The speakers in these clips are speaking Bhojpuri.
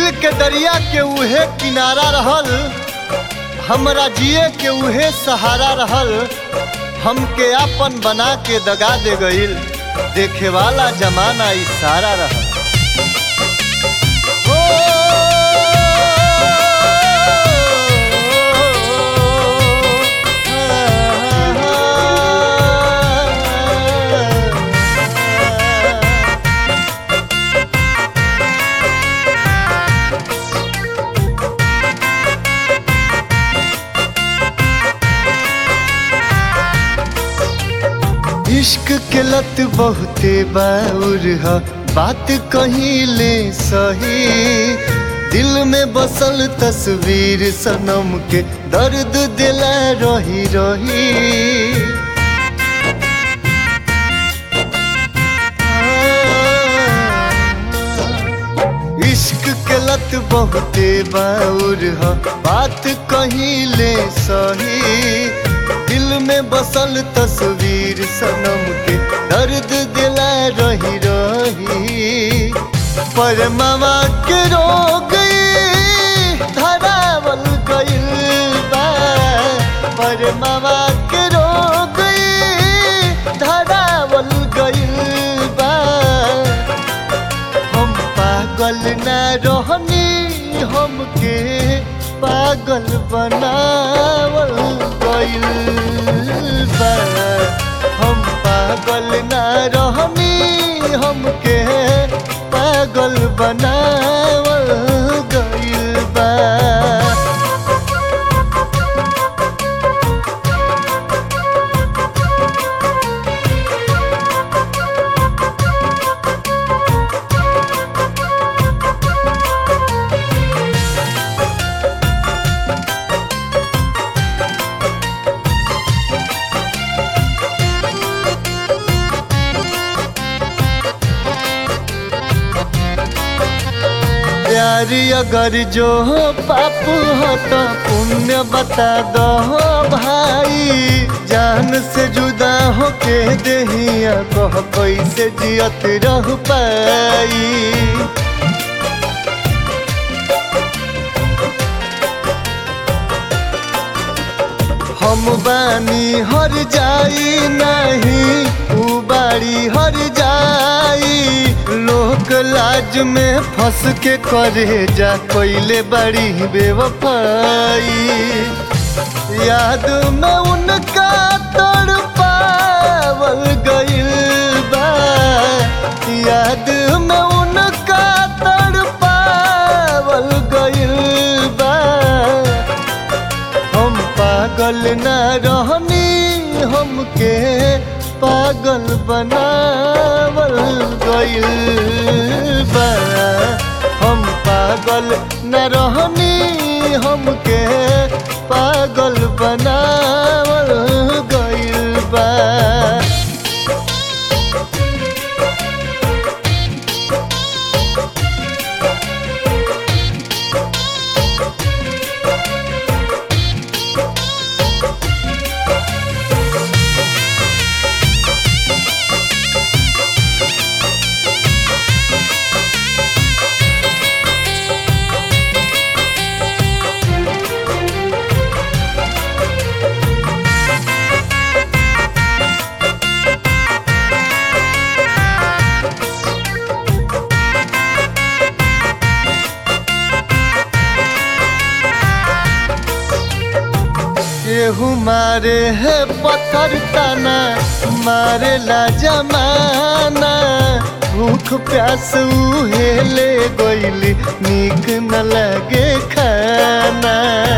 दिल के दरिया के उहे किनारा रहल, हमरा जिए के उहे सहारा रहल। हमके आपन बना के दगा दे गईल, देखे वाला जमाना इशारा रहल। इश्क के लत बहुते बाउर ह, बात कहीं ले सही। दिल में बसल तस्वीर सनम के दर्द दिला रही रही। इश्क के लत बहुते बाउर ह, बात कहीं ले सही। दिल में बसल तस्वीर सनम के दर्द दिला रही रही। पर मामा के रोग धरावल गइल बा, पर मामा के रोग धरावल गइल बा। हम पागल ना रहनी, हमके पागल बनावल गइल बा। हम पागल ना रहनी, हमके पागल बनावल गइल बा। प्यारी अगर जो पाप हो तो पुण्य बता दो भाई। जान से जुदा हो के देहिया कह कैसे जियत रह पाई। हम बानी हर जाई नहीं, उ बाड़ी हर जाई। लोक लाज में फंस के करे जा कोइले बड़ी बेवफाई। याद में उनका तड़पावल गइल बा, याद में उनका तड़पावल गइल बा। हम पागल ना रहनी, हमके पागल बनावल गइल बा। हम पागल न रहनी, हमके पागल बनावल गइल बा। केहू मारे है पत्थर ताना, मारे ला जमाना। भूख प्यास उहे ले गइली, नीक न लगे खाना।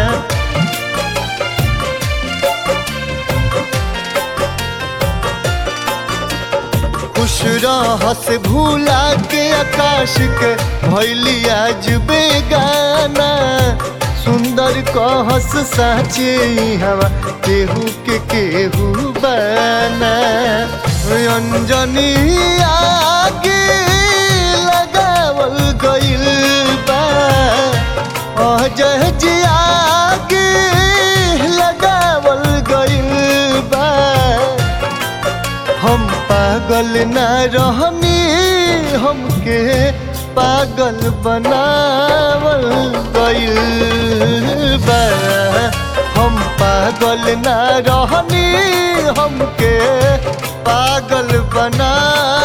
खुश रहस भूला के आकाश के भइली आज बेगाना। सुंदर कहस साचे हवा, केहू के केहू बना। अंजनी आगे लगावल गइल बा, अजय जी आगे लगावल गइल बा। हम पागल ना रहनी, हमके पागल बनावल गइल बा। हम पागल ना रहनी हमके पागल बना